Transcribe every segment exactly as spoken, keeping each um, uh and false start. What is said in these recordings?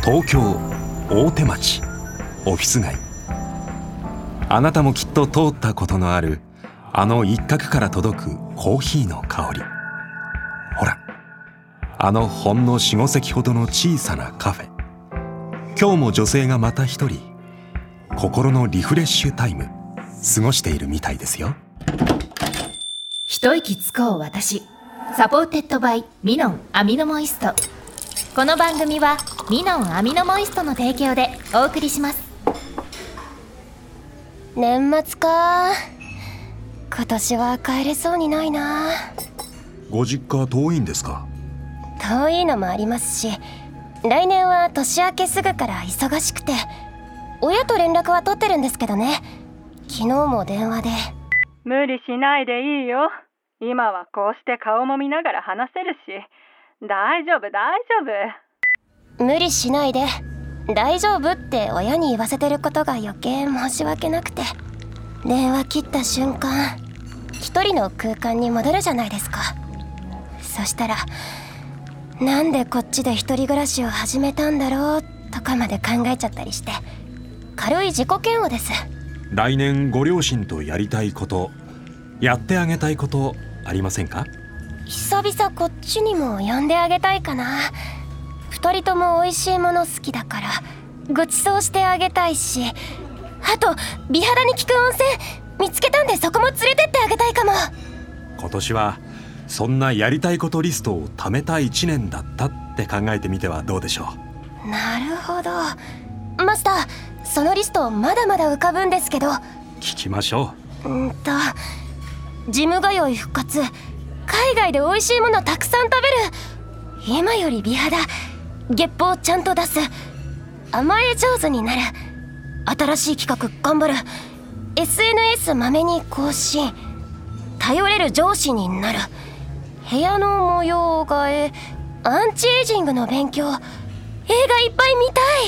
東京大手町オフィス街。あなたもきっと通ったことのあるあの一角から届くコーヒーの香り。ほら、あのほんの よん,ご 席ほどの小さなカフェ。今日も女性がまた一人心のリフレッシュタイム過ごしているみたいですよ。 一息つこう私、サポーテッドバイミノンアミノモイスト。この番組はミノンアミノモイストの提供でお送りします。 年末か。今年は帰れそうにないな。 ご実家遠いんですか？ 遠いのもありますし、来年は年明けすぐから忙しくて、親と連絡は取ってるんですけどね。昨日も電話で。 無理しないでいいよ。今はこうして顔も見ながら話せるし、大丈夫大丈夫。 無理しないで大丈夫って親に言わせてることが余計申し訳なくて、電話切った瞬間一人の空間に戻るじゃないですか。そしたら、なんでこっちで一人暮らしを始めたんだろうとかまで考えちゃったりして、軽い自己嫌悪です。 来年ご両親とやりたいこと、やってあげたいことありませんか？ 久々こっちにも呼んであげたいかな。二人とも美味しいもの好きだからごちそうしてあげたいし、あと美肌に効く温泉見つけたんで、そこも連れてってあげたいかも。 今年はそんなやりたいことリストを貯めたいちねんだったって考えてみてはどうでしょう。なるほど。マスター、そのリストまだまだ浮かぶんですけど。 聞きましょう。うんとジム通い復活、海外で美味しいものたくさん食べる、今より美肌、月報ちゃんと出す、甘え上手になる、新しい企画頑張る、 エスエヌエス まめに更新、頼れる上司になる、部屋の模様替え、アンチエイジングの勉強、映画いっぱい見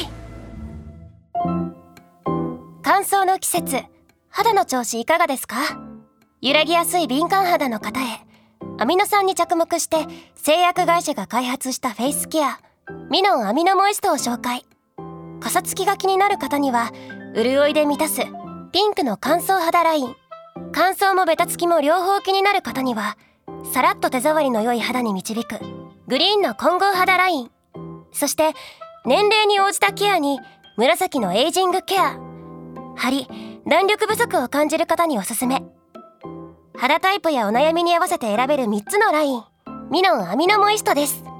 たい。乾燥の季節、肌の調子いかがですか？揺らぎやすい敏感肌の方へ、アミノ酸に着目して製薬会社が開発したフェイスケア、ミノンアミノモイストを紹介。かさつきが気になる方には潤いで満たすピンクの乾燥肌ライン、乾燥もベタつきも両方気になる方にはさらっと手触りの良い肌に導くグリーンの混合肌ライン、そして年齢に応じたケアに紫のエイジングケア、張り弾力不足を感じる方におすすめ。肌タイプやお悩みに合わせて選べるみっつのライン、ミノンアミノモイストです。